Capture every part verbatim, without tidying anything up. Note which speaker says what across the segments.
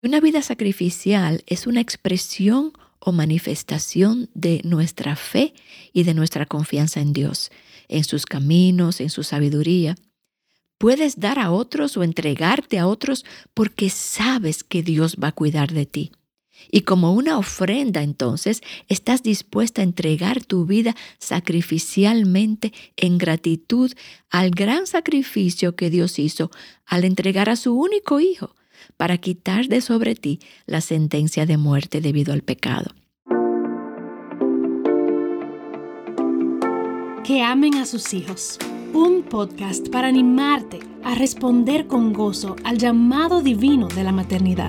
Speaker 1: Una vida sacrificial es una expresión o manifestación de nuestra fe y de nuestra confianza en Dios, en sus caminos, en su sabiduría. Puedes dar a otros o entregarte a otros porque sabes que Dios va a cuidar de ti. Y como una ofrenda, entonces, estás dispuesta a entregar tu vida sacrificialmente en gratitud al gran sacrificio que Dios hizo al entregar a su único Hijo para quitar de sobre ti la sentencia de muerte debido al pecado.
Speaker 2: Que amen a sus hijos. Un podcast para animarte a responder con gozo al llamado divino de la maternidad.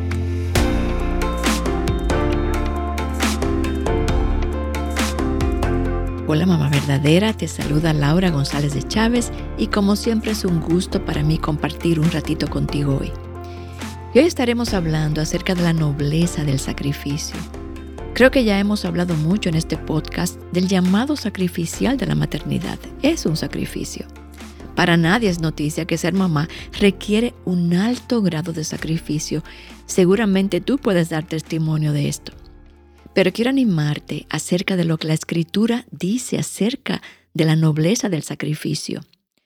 Speaker 1: Hola Mamá Verdadera, te saluda Laura González de Chávez y como siempre es un gusto para mí compartir un ratito contigo hoy. Y hoy estaremos hablando acerca de la nobleza del sacrificio. Creo que ya hemos hablado mucho en este podcast del llamado sacrificial de la maternidad. Es un sacrificio. Para nadie es noticia que ser mamá requiere un alto grado de sacrificio. Seguramente tú puedes dar testimonio de esto. Pero quiero animarte acerca de lo que la Escritura dice acerca de la nobleza del sacrificio.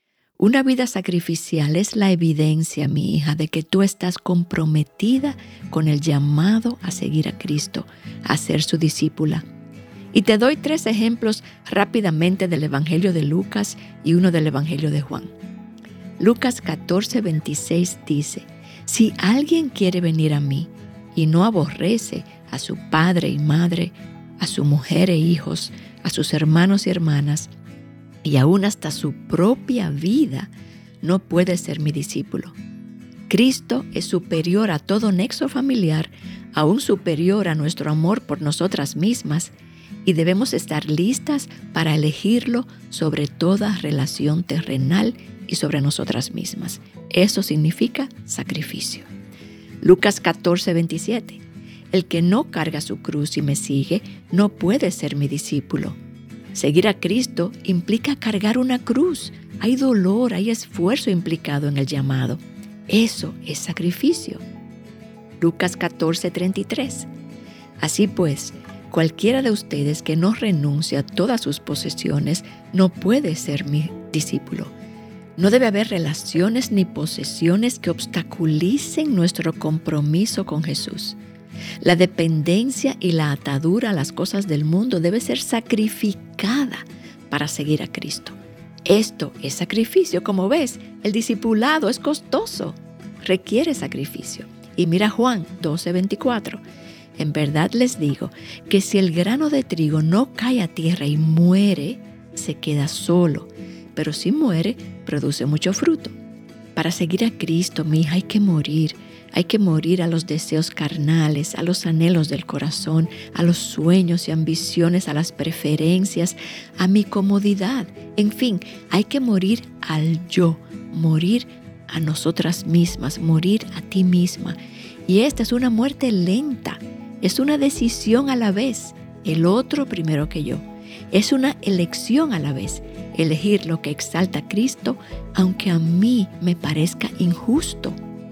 Speaker 1: Una vida sacrificial es la evidencia, mi hija, de que tú estás comprometida con el llamado a seguir a Cristo, a ser su discípula. Y te doy tres ejemplos rápidamente del Evangelio de Lucas y uno del Evangelio de Juan. Lucas catorce veintiséis dice, si alguien quiere venir a mí y no aborrece a su padre y madre, a su mujer e hijos, a sus hermanos y hermanas, y aún hasta su propia vida, no puede ser mi discípulo. Cristo es superior a todo nexo familiar, aún superior a nuestro amor por nosotras mismas, y debemos estar listas para elegirlo sobre toda relación terrenal y sobre nosotras mismas. Eso significa sacrificio. Lucas catorce veintisiete. El que no carga su cruz y me sigue, no puede ser mi discípulo. Seguir a Cristo implica cargar una cruz. Hay dolor, hay esfuerzo implicado en el llamado. Eso es sacrificio. Lucas catorce treinta y tres. Así pues, cualquiera de ustedes que no renuncie a todas sus posesiones no puede ser mi discípulo. No debe haber relaciones ni posesiones que obstaculicen nuestro compromiso con Jesús. La dependencia y la atadura a las cosas del mundo debe ser sacrificada para seguir a Cristo. Esto es sacrificio. Como ves, el discipulado es costoso, requiere sacrificio. Y mira Juan doce veinticuatro. En verdad les digo que si el grano de trigo no cae a tierra y muere, se queda solo. Pero si muere, produce mucho fruto. Para seguir a Cristo, mi hija, hay que morir. Hay que morir a los deseos carnales, a los anhelos del corazón, a los sueños y ambiciones, a las preferencias, a mi comodidad. En fin, hay que morir al yo, morir a nosotras mismas, morir a ti misma. Y esta es una muerte lenta, es una decisión a la vez, el otro primero que yo. Es una elección a la vez, elegir lo que exalta a Cristo, aunque a mí me parezca injusto.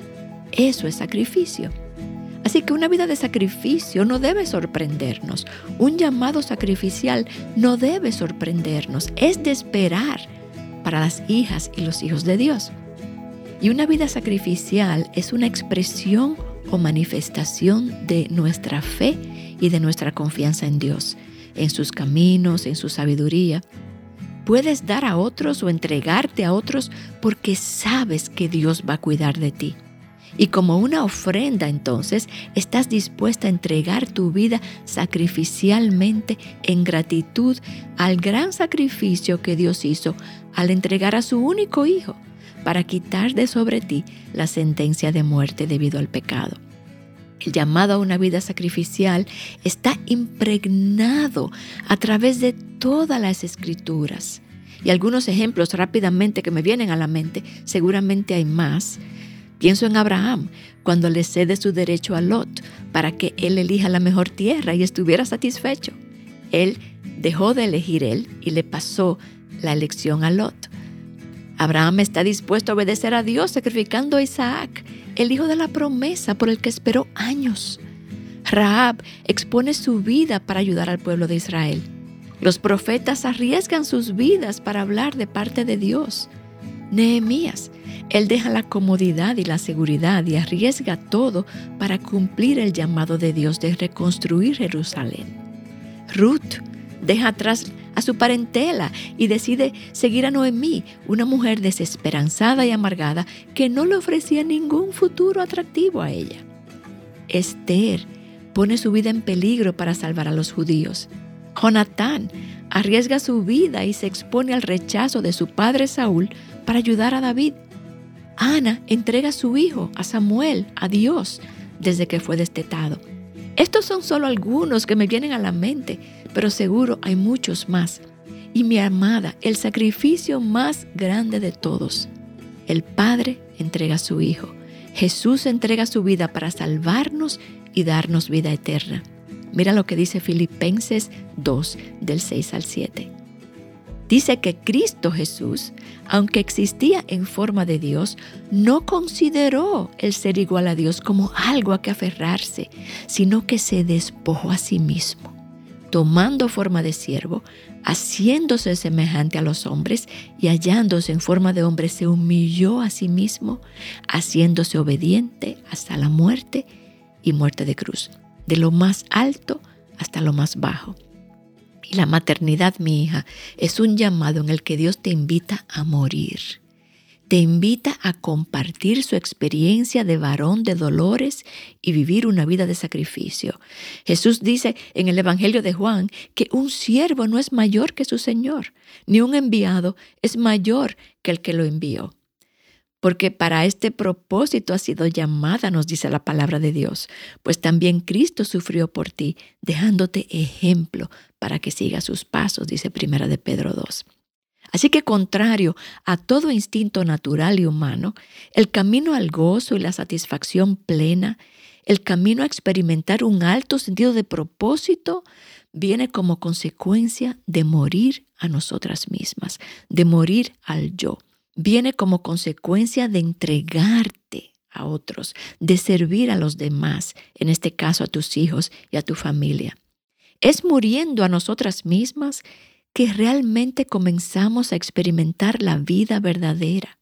Speaker 1: Eso es sacrificio. Así que una vida de sacrificio no debe sorprendernos. Un llamado sacrificial no debe sorprendernos. Es de esperar para las hijas y los hijos de Dios. Y una vida sacrificial es una expresión o manifestación de nuestra fe y de nuestra confianza en Dios, en sus caminos, en su sabiduría. Puedes dar a otros o entregarte a otros porque sabes que Dios va a cuidar de ti. Y como una ofrenda, entonces, estás dispuesta a entregar tu vida sacrificialmente en gratitud al gran sacrificio que Dios hizo al entregar a su único Hijo para quitar de sobre ti la sentencia de muerte debido al pecado. El llamado a una vida sacrificial está impregnado a través de todas las Escrituras. Y algunos ejemplos rápidamente que me vienen a la mente, seguramente hay más. Pienso en Abraham, cuando le cede su derecho a Lot para que él elija la mejor tierra y estuviera satisfecho. Él dejó de elegir él y le pasó la elección a Lot. Abraham está dispuesto a obedecer a Dios sacrificando a Isaac el hijo de la promesa por el que esperó años. Rahab expone su vida para ayudar al pueblo de Israel. Los profetas arriesgan sus vidas para hablar de parte de Dios. Nehemías, él deja la comodidad y la seguridad y arriesga todo para cumplir el llamado de Dios de reconstruir Jerusalén. Ruth deja atrás a su parentela y decide seguir a Noemí, una mujer desesperanzada y amargada que no le ofrecía ningún futuro atractivo a ella. Esther pone su vida en peligro para salvar a los judíos. Jonatán arriesga su vida y se expone al rechazo de su padre Saúl para ayudar a David. Ana entrega a su hijo, a Samuel, a Dios, desde que fue destetado. Estos son solo algunos que me vienen a la mente, pero seguro hay muchos más. Y mi amada, el sacrificio más grande de todos. El Padre entrega a su Hijo. Jesús entrega su vida para salvarnos y darnos vida eterna. Mira lo que dice Filipenses dos, del seis al siete. Dice que Cristo Jesús, aunque existía en forma de Dios, no consideró el ser igual a Dios como algo a que aferrarse, sino que se despojó a sí mismo, tomando forma de siervo, haciéndose semejante a los hombres y hallándose en forma de hombre, se humilló a sí mismo, haciéndose obediente hasta la muerte y muerte de cruz, de lo más alto hasta lo más bajo. Y la maternidad, mi hija, es un llamado en el que Dios te invita a morir. Te invita a compartir su experiencia de varón de dolores y vivir una vida de sacrificio. Jesús dice en el Evangelio de Juan que un siervo no es mayor que su Señor, ni un enviado es mayor que el que lo envió. Porque para este propósito has sido llamada, nos dice la palabra de Dios, pues también Cristo sufrió por ti, dejándote ejemplo para que sigas sus pasos, dice Primera de Pedro dos. Así que contrario a todo instinto natural y humano, el camino al gozo y la satisfacción plena, el camino a experimentar un alto sentido de propósito, viene como consecuencia de morir a nosotras mismas, de morir al yo. Viene como consecuencia de entregarte a otros, de servir a los demás, en este caso a tus hijos y a tu familia. Es muriendo a nosotras mismas que realmente comenzamos a experimentar la vida verdadera.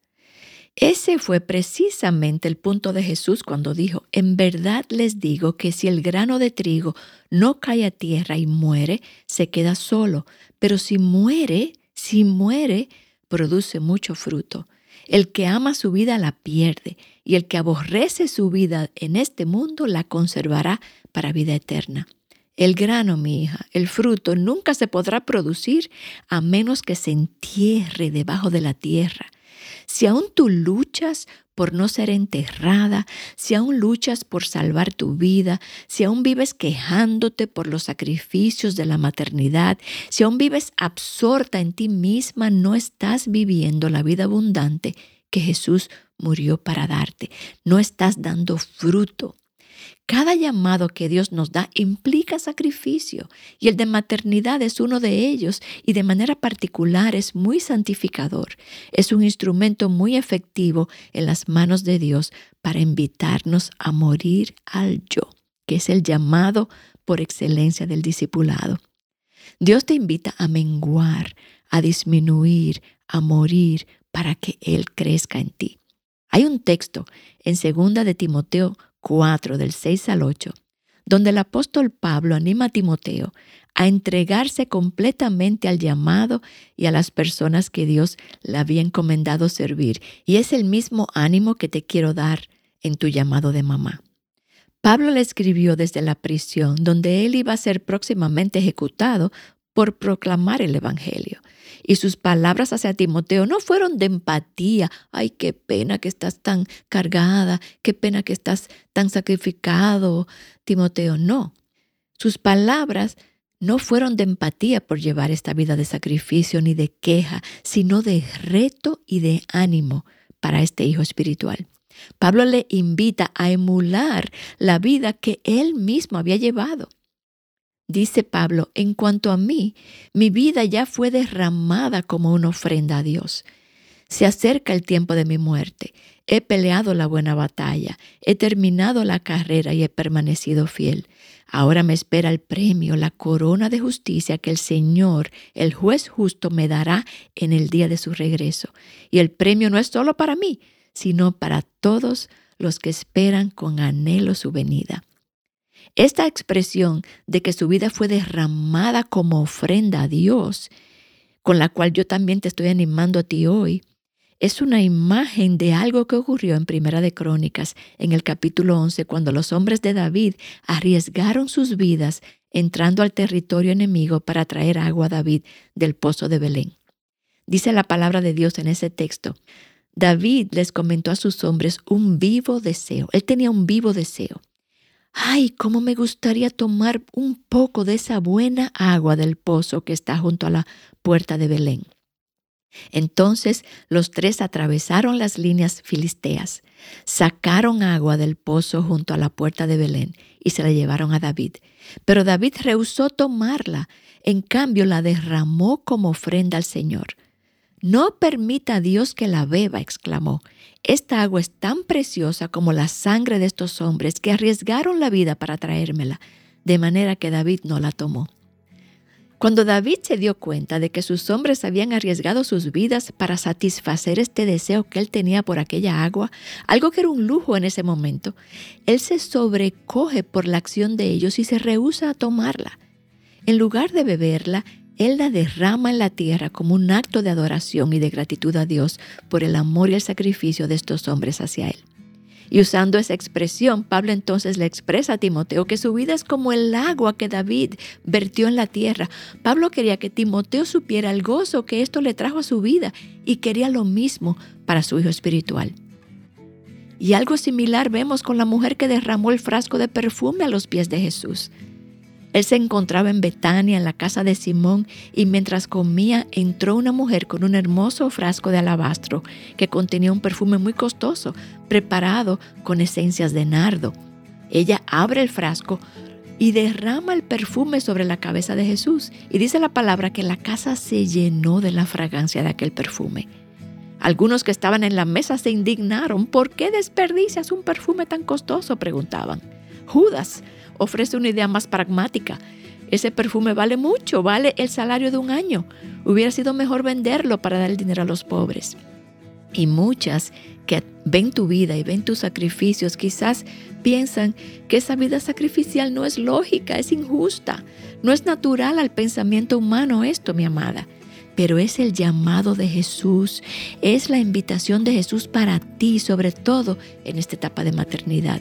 Speaker 1: Ese fue precisamente el punto de Jesús cuando dijo: en verdad les digo que si el grano de trigo no cae a tierra y muere, se queda solo, pero si muere, si muere, produce mucho fruto. El que ama su vida la pierde, y el que aborrece su vida en este mundo la conservará para vida eterna. El grano, mi hija, el fruto, nunca se podrá producir a menos que se entierre debajo de la tierra. Si aún tú luchas por no ser enterrada, si aún luchas por salvar tu vida, si aún vives quejándote por los sacrificios de la maternidad, si aún vives absorta en ti misma, no estás viviendo la vida abundante que Jesús murió para darte. No estás dando fruto. Cada llamado que Dios nos da implica sacrificio, y el de maternidad es uno de ellos, y de manera particular es muy santificador. Es un instrumento muy efectivo en las manos de Dios para invitarnos a morir al yo, que es el llamado por excelencia del discipulado. Dios te invita a menguar, a disminuir, a morir para que Él crezca en ti. Hay un texto en segunda de Timoteo cuatro, del seis al ocho, donde el apóstol Pablo anima a Timoteo a entregarse completamente al llamado y a las personas que Dios le había encomendado servir. Y es el mismo ánimo que te quiero dar en tu llamado de mamá. Pablo le escribió desde la prisión, donde él iba a ser próximamente ejecutado por proclamar el Evangelio. Y sus palabras hacia Timoteo no fueron de empatía. Ay, qué pena que estás tan cargada, qué pena que estás tan sacrificado, Timoteo. No, sus palabras no fueron de empatía por llevar esta vida de sacrificio ni de queja, sino de reto y de ánimo para este hijo espiritual. Pablo le invita a emular la vida que él mismo había llevado. Dice Pablo: en cuanto a mí, mi vida ya fue derramada como una ofrenda a Dios. Se acerca el tiempo de mi muerte. He peleado la buena batalla, he terminado la carrera y he permanecido fiel. Ahora me espera el premio, la corona de justicia que el Señor, el juez justo, me dará en el día de su regreso. Y el premio no es solo para mí, sino para todos los que esperan con anhelo su venida. Esta expresión de que su vida fue derramada como ofrenda a Dios, con la cual yo también te estoy animando a ti hoy, es una imagen de algo que ocurrió en Primera de Crónicas, en el capítulo once, cuando los hombres de David arriesgaron sus vidas entrando al territorio enemigo para traer agua a David del pozo de Belén. Dice la palabra de Dios en ese texto: David les comentó a sus hombres un vivo deseo. Él tenía un vivo deseo. ¡Ay, cómo me gustaría tomar un poco de esa buena agua del pozo que está junto a la puerta de Belén! Entonces los tres atravesaron las líneas filisteas, sacaron agua del pozo junto a la puerta de Belén y se la llevaron a David. Pero David rehusó tomarla, en cambio la derramó como ofrenda al Señor. «No permita a Dios que la beba», exclamó. «Esta agua es tan preciosa como la sangre de estos hombres que arriesgaron la vida para traérmela», de manera que David no la tomó. Cuando David se dio cuenta de que sus hombres habían arriesgado sus vidas para satisfacer este deseo que él tenía por aquella agua, algo que era un lujo en ese momento, él se sobrecoge por la acción de ellos y se rehúsa a tomarla. En lugar de beberla, él la derrama en la tierra como un acto de adoración y de gratitud a Dios por el amor y el sacrificio de estos hombres hacia él. Y usando esa expresión, Pablo entonces le expresa a Timoteo que su vida es como el agua que David vertió en la tierra. Pablo quería que Timoteo supiera el gozo que esto le trajo a su vida y quería lo mismo para su hijo espiritual. Y algo similar vemos con la mujer que derramó el frasco de perfume a los pies de Jesús. Él se encontraba en Betania, en la casa de Simón, y mientras comía entró una mujer con un hermoso frasco de alabastro que contenía un perfume muy costoso, preparado con esencias de nardo. Ella abre el frasco y derrama el perfume sobre la cabeza de Jesús, y dice la palabra que la casa se llenó de la fragancia de aquel perfume. Algunos que estaban en la mesa se indignaron. «¿Por qué desperdicias un perfume tan costoso?», preguntaban. Judas ofrece una idea más pragmática. Ese perfume vale mucho, vale el salario de un año. Hubiera sido mejor venderlo para dar el dinero a los pobres. Y muchas que ven tu vida y ven tus sacrificios quizás piensan que esa vida sacrificial no es lógica, es injusta. No es natural al pensamiento humano esto, mi amada. Pero es el llamado de Jesús, es la invitación de Jesús para ti, sobre todo en esta etapa de maternidad.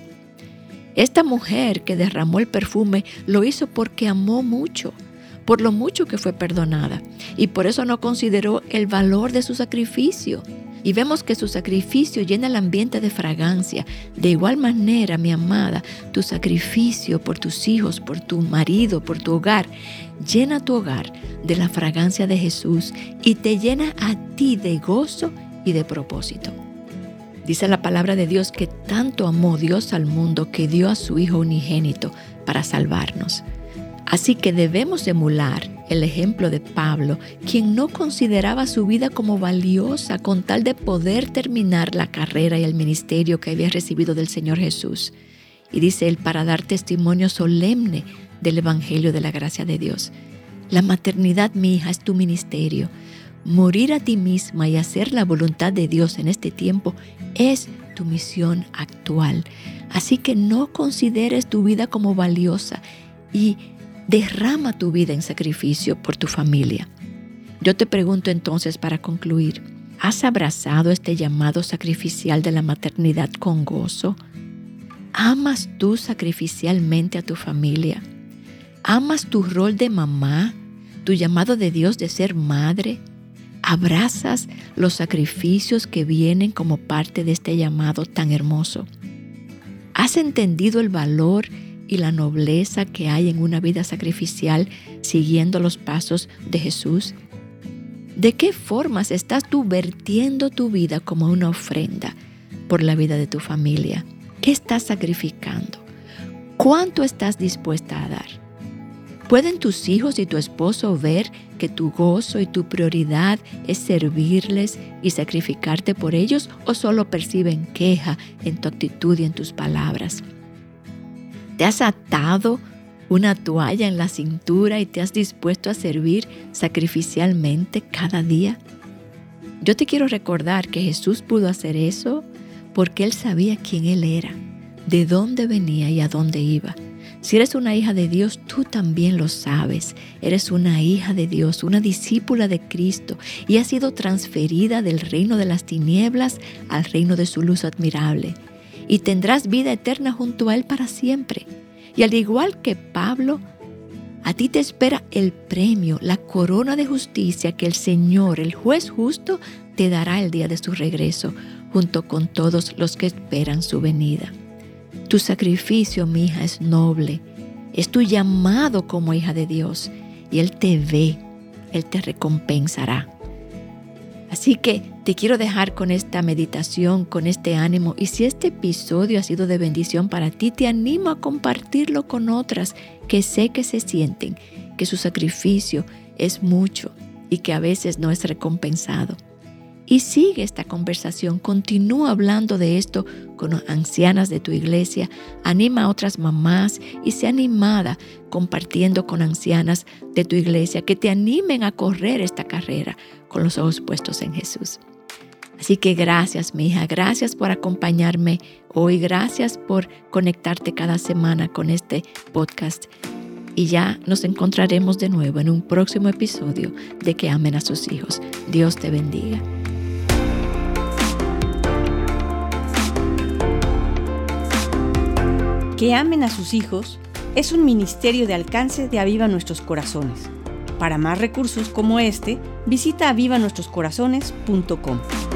Speaker 1: Esta mujer que derramó el perfume lo hizo porque amó mucho, por lo mucho que fue perdonada, y por eso no consideró el valor de su sacrificio. Y vemos que su sacrificio llena el ambiente de fragancia. De igual manera, mi amada, tu sacrificio por tus hijos, por tu marido, por tu hogar, llena tu hogar de la fragancia de Jesús y te llena a ti de gozo y de propósito. Dice la palabra de Dios que tanto amó Dios al mundo que dio a su Hijo unigénito para salvarnos. Así que debemos emular el ejemplo de Pablo, quien no consideraba su vida como valiosa con tal de poder terminar la carrera y el ministerio que había recibido del Señor Jesús. Y dice él, para dar testimonio solemne del Evangelio de la gracia de Dios. La maternidad, mi hija, es tu ministerio. Morir a ti misma y hacer la voluntad de Dios en este tiempo es tu misión actual. Así que no consideres tu vida como valiosa y derrama tu vida en sacrificio por tu familia. Yo te pregunto entonces para concluir, ¿has abrazado este llamado sacrificial de la maternidad con gozo? ¿Amas tú sacrificialmente a tu familia? ¿Amas tu rol de mamá, tu llamado de Dios de ser madre? ¿Abrazas los sacrificios que vienen como parte de este llamado tan hermoso? ¿Has entendido el valor y la nobleza que hay en una vida sacrificial siguiendo los pasos de Jesús? ¿De qué formas estás tú vertiendo tu vida como una ofrenda por la vida de tu familia? ¿Qué estás sacrificando? ¿Cuánto estás dispuesta a dar? ¿Pueden tus hijos y tu esposo ver que tu gozo y tu prioridad es servirles y sacrificarte por ellos, o solo perciben queja en tu actitud y en tus palabras? ¿Te has atado una toalla en la cintura y te has dispuesto a servir sacrificialmente cada día? Yo te quiero recordar que Jesús pudo hacer eso porque Él sabía quién Él era, de dónde venía y a dónde iba. Si eres una hija de Dios, tú también lo sabes. Eres una hija de Dios, una discípula de Cristo, y has sido transferida del reino de las tinieblas al reino de su luz admirable. Y tendrás vida eterna junto a Él para siempre. Y al igual que Pablo, a ti te espera el premio, la corona de justicia que el Señor, el juez justo, te dará el día de su regreso, junto con todos los que esperan su venida. Tu sacrificio, mi hija, es noble. Es tu llamado como hija de Dios. Y Él te ve, Él te recompensará. Así que te quiero dejar con esta meditación, con este ánimo. Y si este episodio ha sido de bendición para ti, te animo a compartirlo con otras que sé que se sienten, que su sacrificio es mucho y que a veces no es recompensado. Y sigue esta conversación, continúa hablando de esto con ancianas de tu iglesia, anima a otras mamás y sé animada compartiendo con ancianas de tu iglesia que te animen a correr esta carrera con los ojos puestos en Jesús. Así que gracias, mi hija, gracias por acompañarme hoy, gracias por conectarte cada semana con este podcast. Y ya nos encontraremos de nuevo en un próximo episodio de Que Amen a Sus Hijos. Dios te bendiga.
Speaker 3: Que Amen a Sus Hijos es un ministerio de alcance de Aviva Nuestros Corazones. Para más recursos como este, visita aviva nuestros corazones punto com.